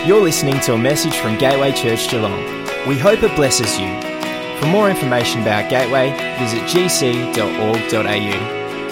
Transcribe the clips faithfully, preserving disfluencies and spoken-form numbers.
You're listening to a message from Gateway Church Geelong. We hope it blesses you. For more information about Gateway, visit g c dot org dot a u.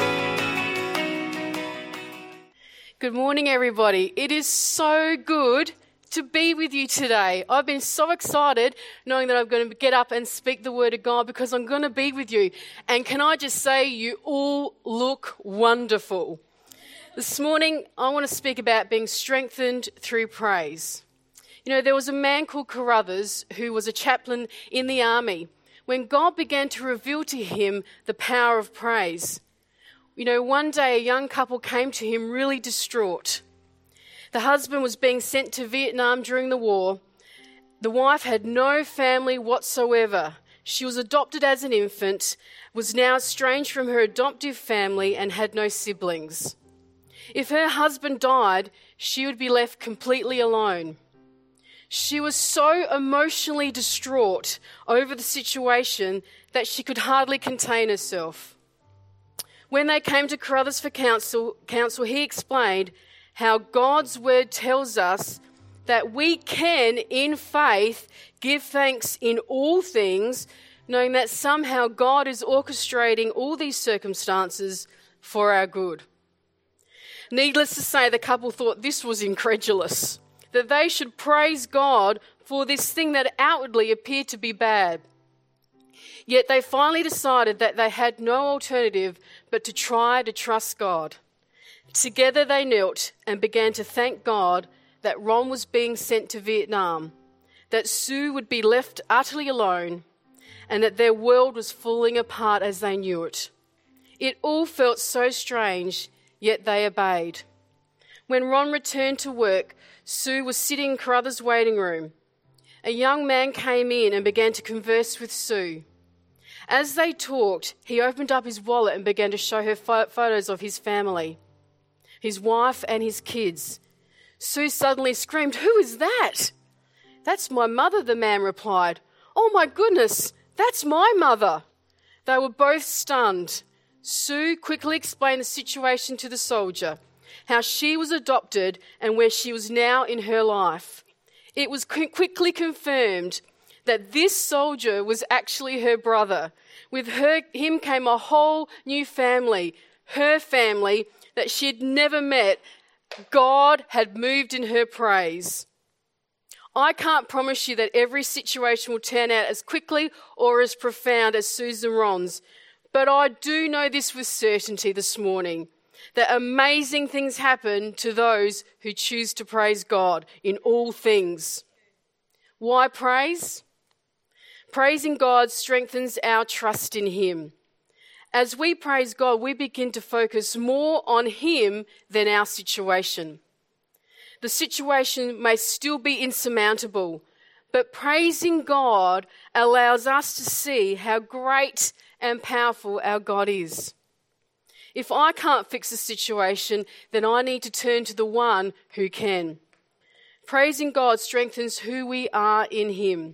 Good morning, everybody. It is so good to be with you today. I've been so excited knowing that I'm going to get up and speak the word of God because I'm going to be with you. And can I just say, you all look wonderful. This morning, I want to speak about being strengthened through praise. You know, there was a man called Carruthers who was a chaplain in the army when God began to reveal to him the power of praise. You know, one day a young couple came to him really distraught. The husband was being sent to Vietnam during the war. The wife had no family whatsoever. She was adopted as an infant, was now estranged from her adoptive family and had no siblings. If her husband died, she would be left completely alone. She was so emotionally distraught over the situation that she could hardly contain herself. When they came to Carruthers for counsel, counsel, he explained how God's word tells us that we can, in faith, give thanks in all things, knowing that somehow God is orchestrating all these circumstances for our good. Needless to say, the couple thought this was incredulous, that they should praise God for this thing that outwardly appeared to be bad. Yet they finally decided that they had no alternative but to try to trust God. Together they knelt and began to thank God that Ron was being sent to Vietnam, that Sue would be left utterly alone, and that their world was falling apart as they knew it. It all felt so strange, yet they obeyed. When Ron returned to work, Sue was sitting in Carruthers' waiting room. A young man came in and began to converse with Sue. As they talked, he opened up his wallet and began to show her pho- photos of his family, his wife and his kids. Sue suddenly screamed, "Who is that?" "That's my mother," the man replied. "Oh my goodness, that's my mother." They were both stunned. Sue quickly explained the situation to the soldier, how she was adopted and where she was now in her life. It was qu- quickly confirmed that this soldier was actually her brother. With her, him came a whole new family, her family that she had never met. God had moved in her praise. I can't promise you that every situation will turn out as quickly or as profound as Susan Ron's, but I do know this with certainty this morning, that amazing things happen to those who choose to praise God in all things. Why praise? Praising God strengthens our trust in Him. As we praise God, we begin to focus more on Him than our situation. The situation may still be insurmountable, but praising God allows us to see how great and powerful our God is. If I can't fix the situation, then I need to turn to the one who can. Praising God strengthens who we are in Him.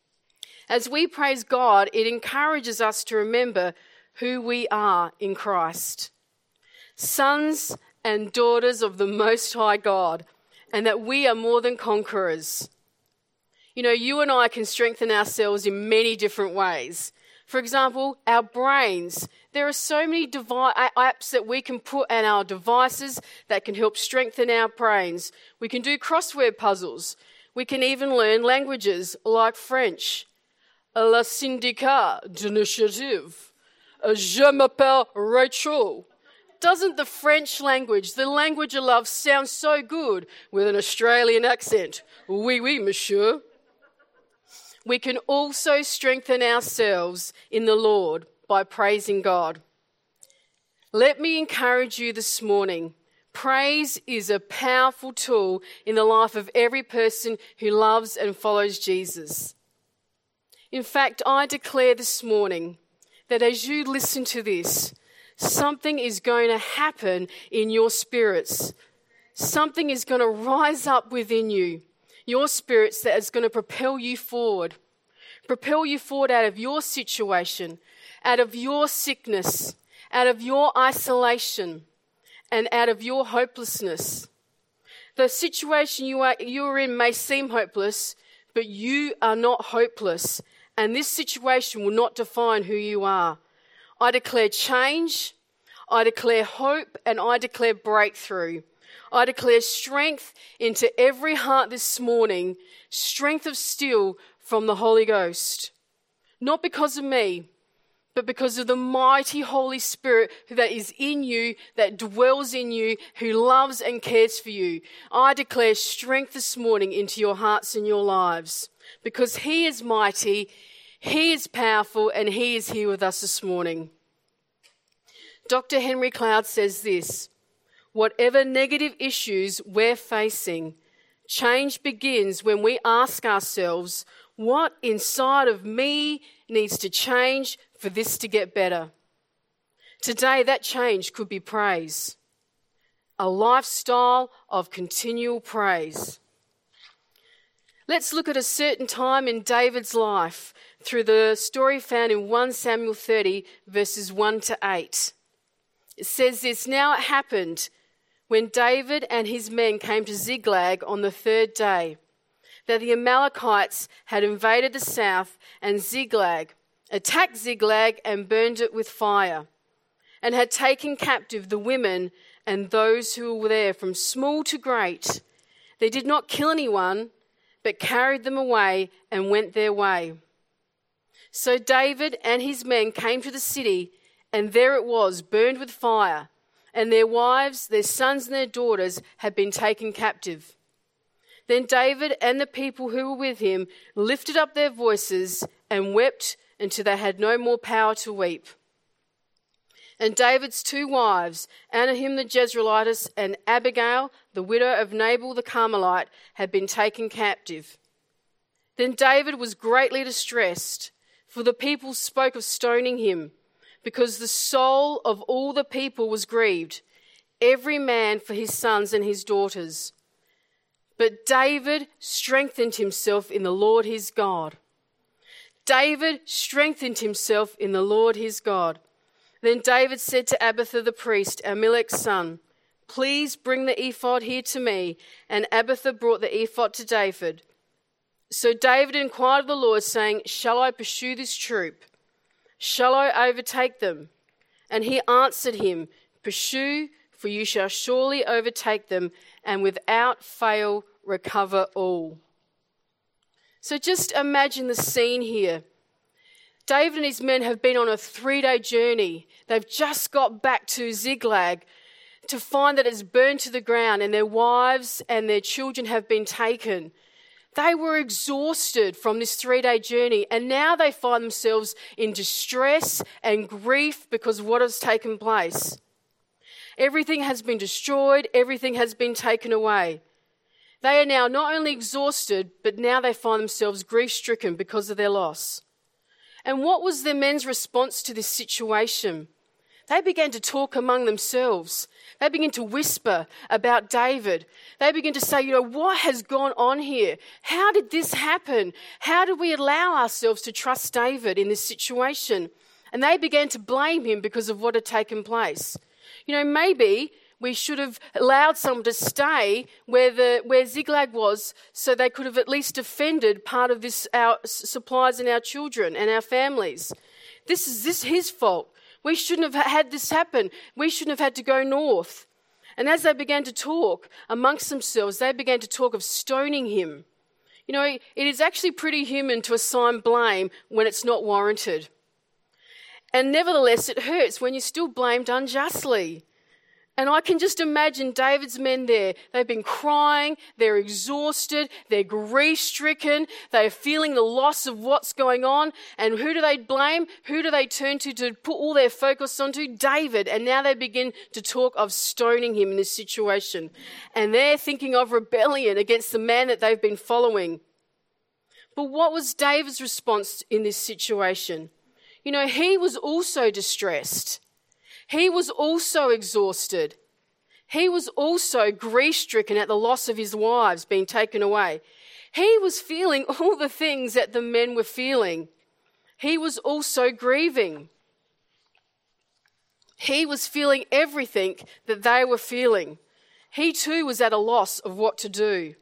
As we praise God, it encourages us to remember who we are in Christ. Sons and daughters of the Most High God, and that we are more than conquerors. You know, you and I can strengthen ourselves in many different ways. For example, our brains. There are so many devi- apps that we can put on our devices that can help strengthen our brains. We can do crossword puzzles. We can even learn languages like French. La syndicat d'initiative. Je m'appelle Rachel. Doesn't the French language, the language of love, sound so good with an Australian accent? Oui, oui, monsieur. We can also strengthen ourselves in the Lord by praising God. Let me encourage you this morning. Praise is a powerful tool in the life of every person who loves and follows Jesus. In fact, I declare this morning that as you listen to this, something is going to happen in your spirits. Something is going to rise up within you, your spirits, that is going to propel you forward. Propel you forward out of your situation, out of your sickness, out of your isolation, and out of your hopelessness. The situation you are, you are in may seem hopeless, but you are not hopeless. And this situation will not define who you are. I declare change, I declare hope, and I declare breakthrough. I declare strength into every heart this morning, strength of steel from the Holy Ghost. Not because of me, but because of the mighty Holy Spirit that is in you, that dwells in you, who loves and cares for you. I declare strength this morning into your hearts and your lives, because He is mighty, He is powerful, and He is here with us this morning. Doctor Henry Cloud says this: whatever negative issues we're facing, change begins when we ask ourselves, what inside of me needs to change for this to get better? Today, that change could be praise, a lifestyle of continual praise. Let's look at a certain time in David's life through the story found in First Samuel thirty, verses one to eight. It says this: now it happened when David and his men came to Ziklag on the third day, that the Amalekites had invaded the south, and Ziklag, attacked Ziklag and burned it with fire, and had taken captive the women and those who were there from small to great. They did not kill anyone, but carried them away and went their way. So David and his men came to the city, and there it was, burned with fire, and their wives, their sons and their daughters had been taken captive. Then David and the people who were with him lifted up their voices and wept until they had no more power to weep. And David's two wives, Ahinoam the Jezreelitess and Abigail, the widow of Nabal the Carmelite, had been taken captive. Then David was greatly distressed, for the people spoke of stoning him, because the soul of all the people was grieved, every man for his sons and his daughters. But David strengthened himself in the Lord his God. David strengthened himself in the Lord his God. Then David said to Abiathar the priest, Ahimelech's son, please bring the ephod here to me. And Abiathar brought the ephod to David. So David inquired of the Lord, saying, shall I pursue this troop? Shall I overtake them? And he answered him, pursue, for you shall surely overtake them, and without fail recover all. So just imagine the scene here. David and his men have been on a three-day journey. They've just got back to Ziklag to find that it's burned to the ground, and their wives and their children have been taken. They were exhausted from this three-day journey, and now they find themselves in distress and grief because of what has taken place. Everything has been destroyed. Everything has been taken away. They are now not only exhausted, but now they find themselves grief-stricken because of their loss. And what was the men's response to this situation? They began to talk among themselves. They began to whisper about David. They began to say, you know, what has gone on here? How did this happen? How did we allow ourselves to trust David in this situation? And they began to blame him because of what had taken place. You know, maybe we should have allowed someone to stay where the where Ziklag was, so they could have at least defended part of this our supplies and our children and our families. This is this his fault. We shouldn't have had this happen. We shouldn't have had to go north. And as they began to talk amongst themselves, they began to talk of stoning him. You know, it is actually pretty human to assign blame when it's not warranted. And nevertheless, it hurts when you're still blamed unjustly. And I can just imagine David's men there. They've been crying, they're exhausted, they're grief-stricken, they're feeling the loss of what's going on. And who do they blame? Who do they turn to to put all their focus onto? David. And now they begin to talk of stoning him in this situation. And they're thinking of rebellion against the man that they've been following. But what was David's response in this situation? You know, he was also distressed. He was also exhausted. He was also grief-stricken at the loss of his wives being taken away. He was feeling all the things that the men were feeling. He was also grieving. He was feeling everything that they were feeling. He too was at a loss of what to do.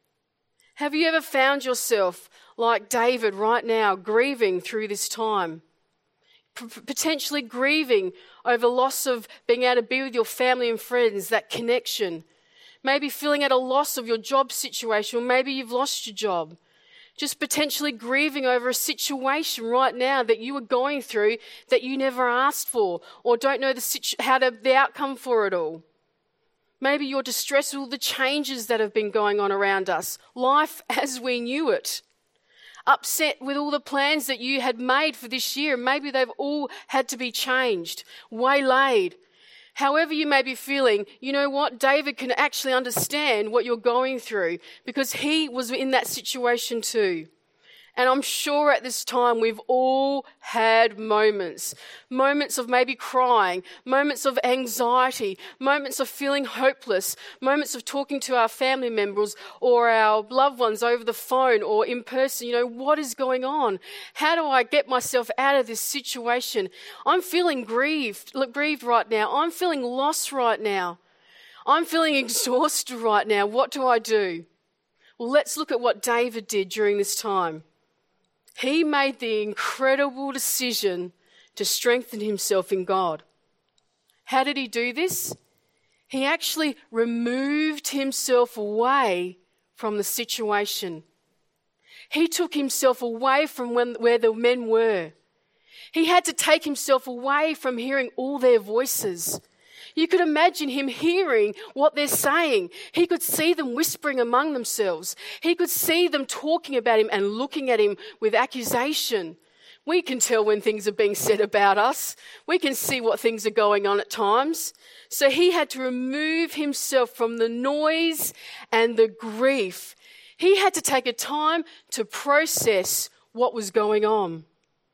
Have you ever found yourself like David right now, grieving through this time? P- potentially grieving over loss of being able to be with your family and friends, that connection. Maybe feeling at a loss of your job situation, or maybe you've lost your job. Just potentially grieving over a situation right now that you are going through that you never asked for, or don't know the situ- how to, the outcome for it all. Maybe you're distressed with all the changes that have been going on around us, life as we knew it. Upset with all the plans that you had made for this year, maybe they've all had to be changed, waylaid. However you may be feeling, you know what? David can actually understand what you're going through because he was in that situation too. And I'm sure at this time we've all had moments. Moments of maybe crying, moments of anxiety, moments of feeling hopeless, moments of talking to our family members or our loved ones over the phone or in person. You know, what is going on? How do I get myself out of this situation? I'm feeling grieved, look, grieved right now. I'm feeling lost right now. I'm feeling exhausted right now. What do I do? Well, let's look at what David did during this time. He made the incredible decision to strengthen himself in God. How did he do this? He actually removed himself away from the situation. He took himself away from when, where the men were. He had to take himself away from hearing all their voices. You could imagine him hearing what they're saying. He could see them whispering among themselves. He could see them talking about him and looking at him with accusation. We can tell when things are being said about us. We can see what things are going on at times. So he had to remove himself from the noise and the grief. He had to take a time to process what was going on.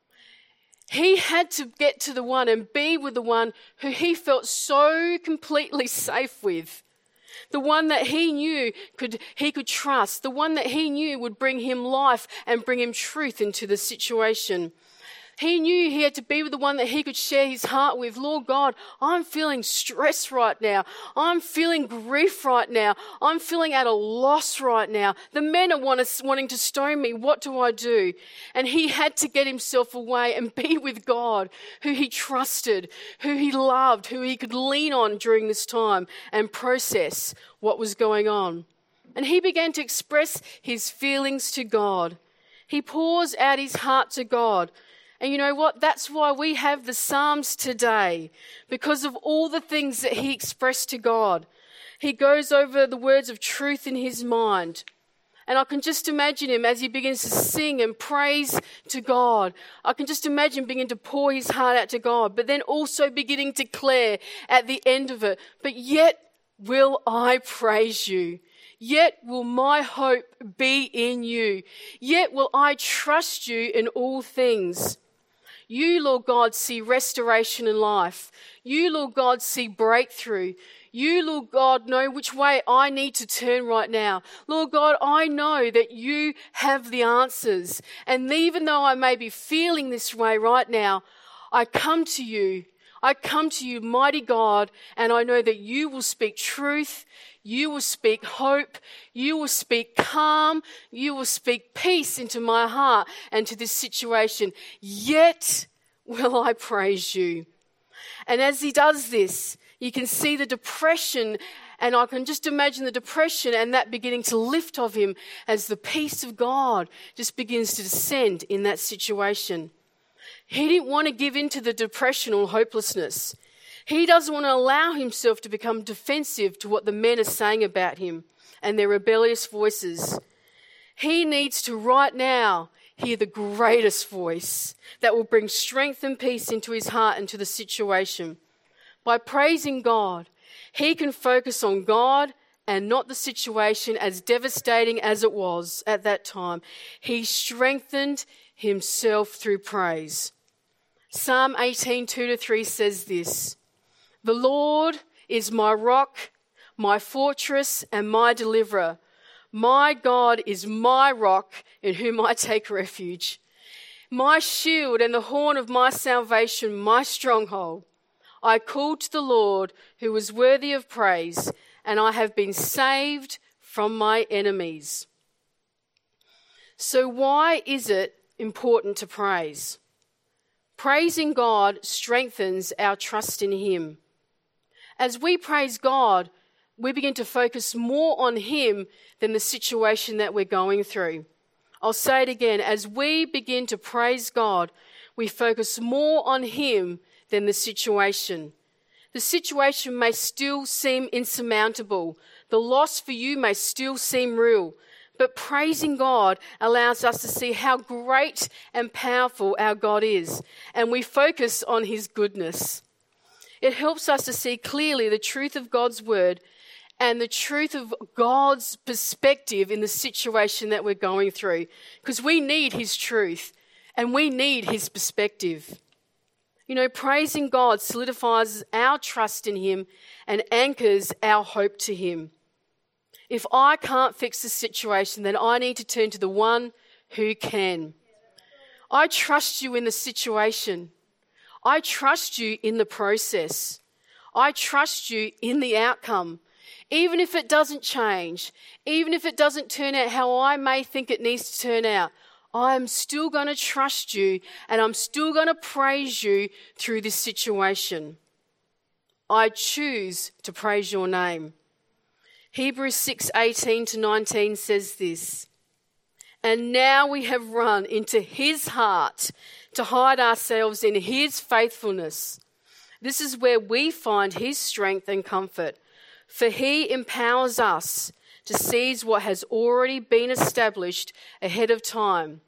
He had to get to the one and be with the one who he felt so completely safe with. The one that he knew could he could trust. The one that he knew would bring him life and bring him truth into the situation. He knew he had to be with the one that he could share his heart with. Lord God, I'm feeling stress right now. I'm feeling grief right now. I'm feeling at a loss right now. The men are wanting to stone me. What do I do? And he had to get himself away and be with God, who he trusted, who he loved, who he could lean on during this time and process what was going on. And he began to express his feelings to God. He pours out his heart to God. And you know what? That's why we have the Psalms today, because of all the things that he expressed to God. He goes over the words of truth in his mind. And I can just imagine him as he begins to sing and praise to God. I can just imagine beginning to pour his heart out to God, but then also beginning to declare at the end of it, but yet will I praise you. Yet will my hope be in you. Yet will I trust you in all things. You, Lord God, see restoration in life. You, Lord God, see breakthrough. You, Lord God, know which way I need to turn right now. Lord God, I know that you have the answers. And even though I may be feeling this way right now, I come to you. I come to you, mighty God, and I know that you will speak truth. You will speak hope. You will speak calm. You will speak peace into my heart and to this situation. Yet will I praise you. And as he does this, you can see the depression, and I can just imagine the depression and that beginning to lift of him as the peace of God just begins to descend in that situation. He didn't want to give in to the depression or hopelessness. He doesn't want to allow himself to become defensive to what the men are saying about him and their rebellious voices. He needs to right now hear the greatest voice that will bring strength and peace into his heart and to the situation. By praising God, he can focus on God and not the situation, as devastating as it was at that time. He strengthened himself through praise. Psalm eighteen, two to three says this: "The Lord is my rock, my fortress, and my deliverer. My God is my rock in whom I take refuge. My shield and the horn of my salvation, my stronghold. I called to the Lord who was worthy of praise, and I have been saved from my enemies. So why is it important to praise? Praising God strengthens our trust in Him. As we praise God, we begin to focus more on Him than the situation that we're going through. I'll say it again. As we begin to praise God, we focus more on Him than the situation. The situation may still seem insurmountable. The loss for you may still seem real. But praising God allows us to see how great and powerful our God is. And we focus on His goodness. It helps us to see clearly the truth of God's word and the truth of God's perspective in the situation that we're going through. Because we need His truth and we need His perspective. You know, praising God solidifies our trust in Him and anchors our hope to Him. If I can't fix the situation, then I need to turn to the one who can. I trust you in the situation. I trust you in the process. I trust you in the outcome. Even if it doesn't change, even if it doesn't turn out how I may think it needs to turn out, I'm still going to trust you and I'm still going to praise you through this situation. I choose to praise your name. Hebrews six eighteen to nineteen says this, and now we have run into His heart to hide ourselves in His faithfulness. This is where we find His strength and comfort, for He empowers us to seize what has already been established ahead of time.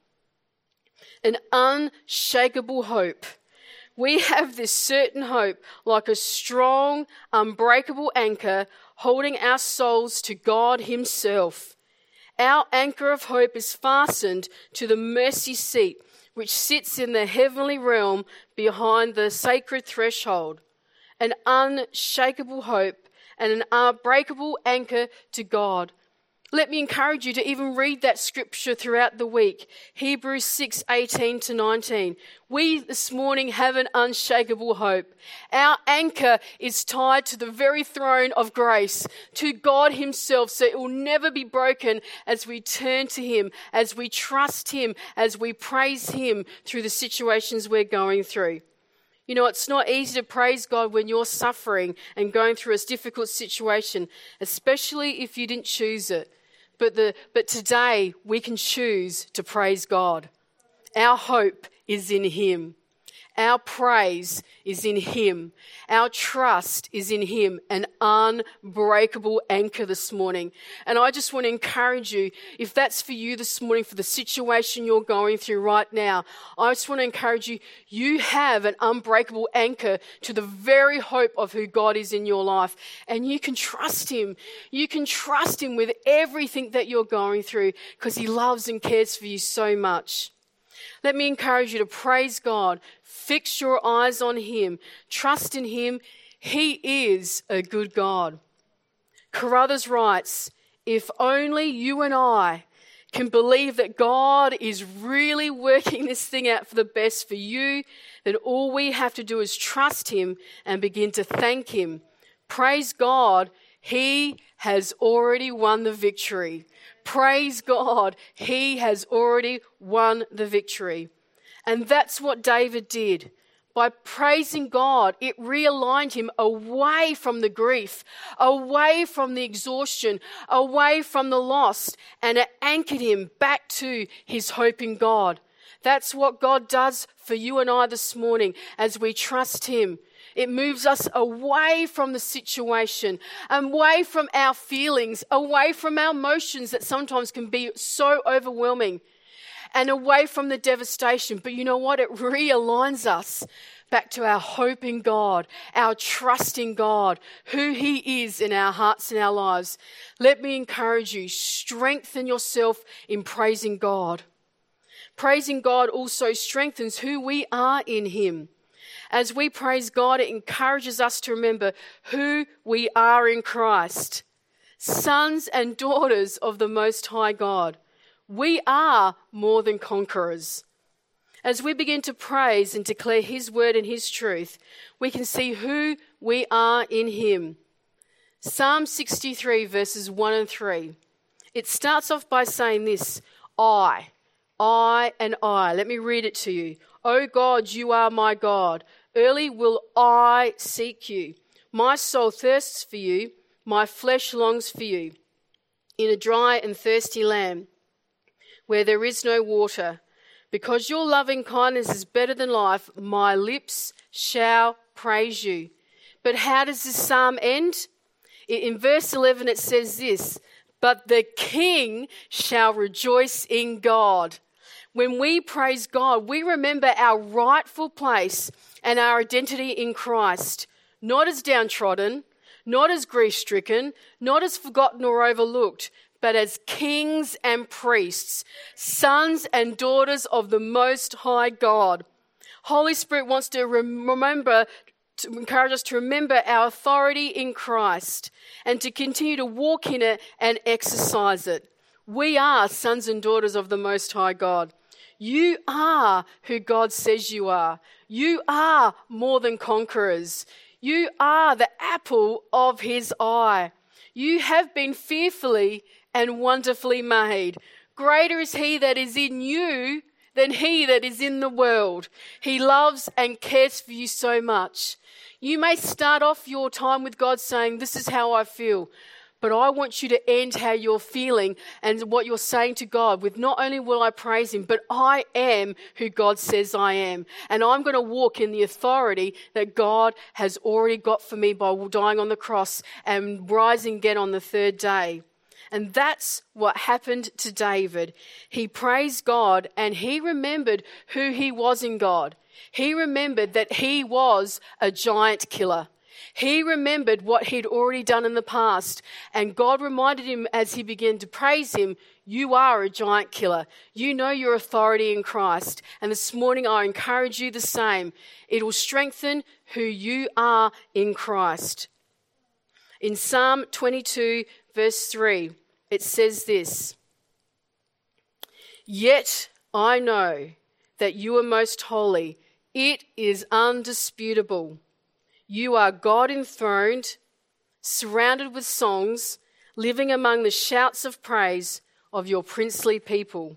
An unshakable hope. We have this certain hope like a strong, unbreakable anchor holding our souls to God Himself. Our anchor of hope is fastened to the mercy seat, which sits in the heavenly realm behind the sacred threshold. An unshakable hope and an unbreakable anchor to God. Let me encourage you to even read that scripture throughout the week. Hebrews six eighteen to nineteen. We this morning have an unshakable hope. Our anchor is tied to the very throne of grace, to God Himself, so it will never be broken as we turn to Him, as we trust Him, as we praise Him through the situations we're going through. You know, it's not easy to praise God when you're suffering and going through a difficult situation, especially if you didn't choose it. But the but today we can choose to praise God. Our hope is in Him. Our praise is in Him. Our trust is in Him, an unbreakable anchor this morning. And I just want to encourage you, if that's for you this morning, for the situation you're going through right now, I just want to encourage you, you have an unbreakable anchor to the very hope of who God is in your life. And you can trust Him. You can trust Him with everything that you're going through because He loves and cares for you so much. Let me encourage you to praise God. Fix your eyes on Him. Trust in Him. He is a good God. Carruthers writes, if only you and I can believe that God is really working this thing out for the best for you, then all we have to do is trust Him and begin to thank Him. Praise God. He has already won the victory. Praise God. He has already won the victory. And that's what David did. By praising God, it realigned him away from the grief, away from the exhaustion, away from the loss, and it anchored him back to his hope in God. That's what God does for you and I this morning as we trust Him. It moves us away from the situation, away from our feelings, away from our emotions that sometimes can be so overwhelming, and away from the devastation. But you know what? It realigns us back to our hope in God, our trust in God, who He is in our hearts and our lives. Let me encourage you, strengthen yourself in praising God. Praising God also strengthens who we are in Him. As we praise God, it encourages us to remember who we are in Christ. Sons and daughters of the Most High God. We are more than conquerors. As we begin to praise and declare His word and His truth, we can see who we are in Him. Psalm sixty-three, verses one and three. It starts off by saying this, I, I and I. Let me read it to you. O God, you are my God. Early will I seek you. My soul thirsts for you. My flesh longs for you. In a dry and thirsty land where there is no water. Because your loving kindness is better than life, my lips shall praise you. But how does this psalm end? In verse eleven it says this, but the king shall rejoice in God. When we praise God, we remember our rightful place and our identity in Christ, not as downtrodden, not as grief-stricken, not as forgotten or overlooked, but as kings and priests, sons and daughters of the Most High God. Holy Spirit wants to remember, to encourage us to remember our authority in Christ and to continue to walk in it and exercise it. We are sons and daughters of the Most High God. You are who God says you are. You are more than conquerors. You are the apple of his eye. You have been fearfully and wonderfully made. Greater is he that is in you than he that is in the world. He loves and cares for you so much. You may start off your time with God saying, this is how I feel. But I want you to end how you're feeling and what you're saying to God with not only will I praise him, but I am who God says I am. And I'm going to walk in the authority that God has already got for me by dying on the cross and rising again on the third day. And that's what happened to David. He praised God and he remembered who he was in God. He remembered that he was a giant killer. He remembered what he'd already done in the past, and God reminded him as he began to praise him, you are a giant killer. You know your authority in Christ. And this morning I encourage you the same. It will strengthen who you are in Christ. In Psalm twenty-two, verse three, it says this, yet I know that you are most holy. It is undisputable. You are God enthroned, surrounded with songs, living among the shouts of praise of your princely people.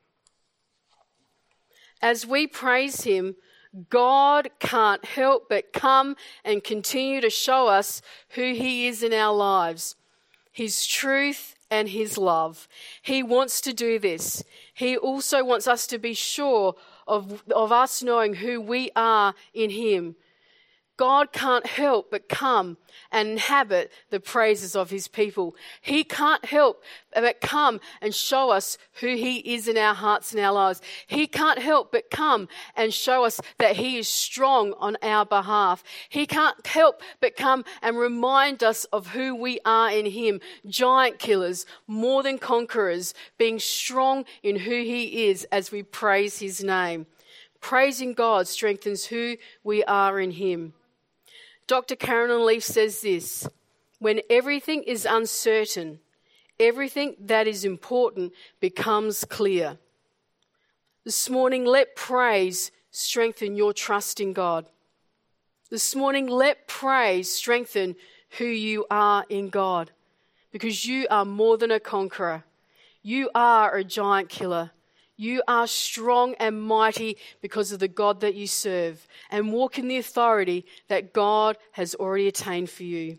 As we praise him, God can't help but come and continue to show us who he is in our lives, his truth and his love. He wants to do this. He also wants us to be sure of, of us knowing who we are in him. God can't help but come and inhabit the praises of his people. He can't help but come and show us who he is in our hearts and our lives. He can't help but come and show us that he is strong on our behalf. He can't help but come and remind us of who we are in him. Giant killers, more than conquerors, being strong in who he is as we praise his name. Praising God strengthens who we are in him. Doctor Carolyn Leaf says this, when everything is uncertain, everything that is important becomes clear. This morning, let praise strengthen your trust in God. This morning, let praise strengthen who you are in God, because you are more than a conqueror. You are a giant killer. You are strong and mighty because of the God that you serve, and walk in the authority that God has already attained for you.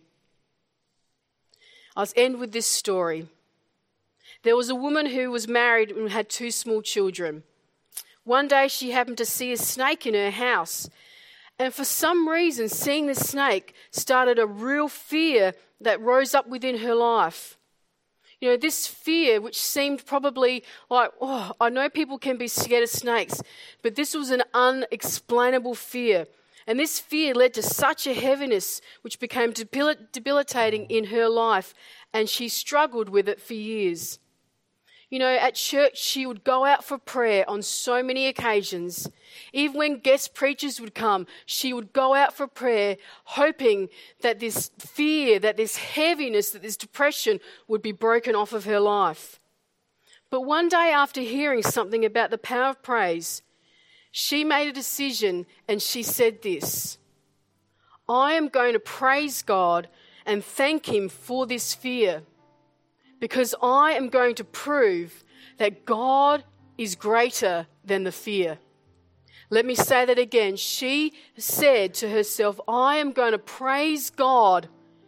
I'll end with this story. There was a woman who was married and had two small children. One day she happened to see a snake in her house, and for some reason seeing the snake started a real fear that rose up within her life. You know, this fear, which seemed probably like, oh, I know people can be scared of snakes, but this was an unexplainable fear. And this fear led to such a heaviness, which became debil- debilitating in her life, and she struggled with it for years. You know, at church, she would go out for prayer on so many occasions. Even when guest preachers would come, she would go out for prayer, hoping that this fear, that this heaviness, that this depression would be broken off of her life. But one day, after hearing something about the power of praise, she made a decision and she said this, I am going to praise God and thank him for this fear, because I am going to prove that God is greater than the fear. Let me say that again. She said to herself, I am going to praise God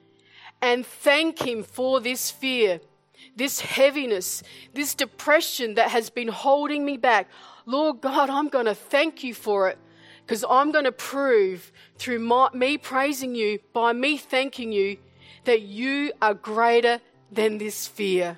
and thank him for this fear, this heaviness, this depression that has been holding me back. Lord God, I'm going to thank you for it, because I'm going to prove through my, me praising you, by me thanking you, that you are greater than this fear.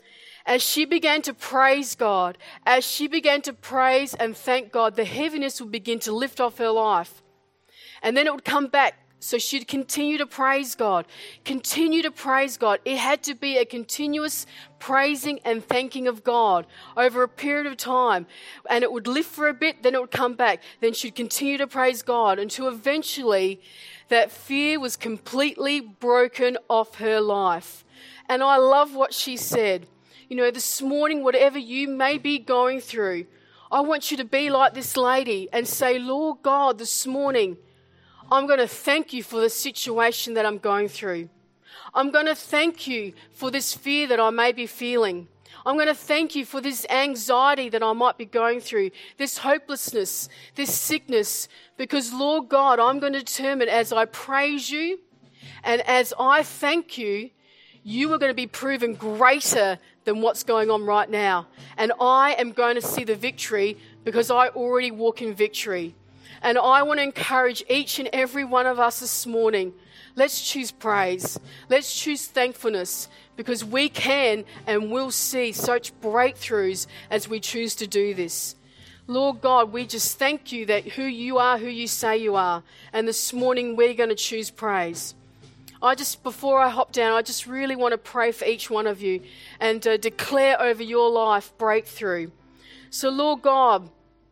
As she began to praise God, as she began to praise and thank God, the heaviness would begin to lift off her life. And then it would come back. So she'd continue to praise God, continue to praise God. It had to be a continuous praising and thanking of God over a period of time. And it would lift for a bit, then it would come back. Then she'd continue to praise God until eventually that fear was completely broken off her life. And I love what she said. You know, this morning, whatever you may be going through, I want you to be like this lady and say, Lord God, this morning, I'm going to thank you for the situation that I'm going through. I'm going to thank you for this fear that I may be feeling. I'm going to thank you for this anxiety that I might be going through, this hopelessness, this sickness, because Lord God, I'm going to determine as I praise you and as I thank you, you are going to be proven greater than what's going on right now. And I am going to see the victory because I already walk in victory. And I want to encourage each and every one of us this morning, let's choose praise. Let's choose thankfulness, because we can and will see such breakthroughs as we choose to do this. Lord God, we just thank you that who you are, who you say you are. And this morning we're going to choose praise. I just, before I hop down, I just really want to pray for each one of you and uh, declare over your life breakthrough. So Lord God,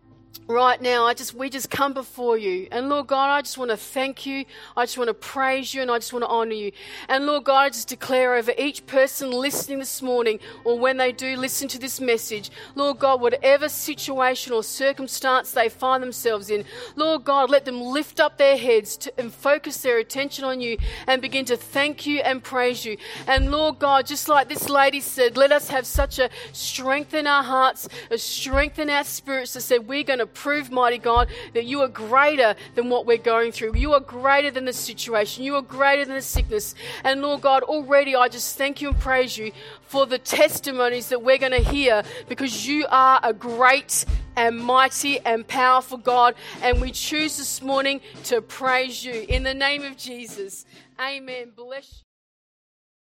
right now, I just we just come before you. And Lord God, I just want to thank you. I just want to praise you and I just want to honor you. And Lord God, I just declare over each person listening this morning or when they do listen to this message, Lord God, whatever situation or circumstance they find themselves in, Lord God, let them lift up their heads to, and focus their attention on you and begin to thank you and praise you. And Lord God, just like this lady said, let us have such a strength in our hearts, a strength in our spirits that said we're going to prove, mighty God, that you are greater than what we're going through. You are greater than the situation. You are greater than the sickness. And Lord God, already I just thank you and praise you for the testimonies that we're going to hear, because you are a great and mighty and powerful God. And we choose this morning to praise you in the name of Jesus. Amen. Bless you.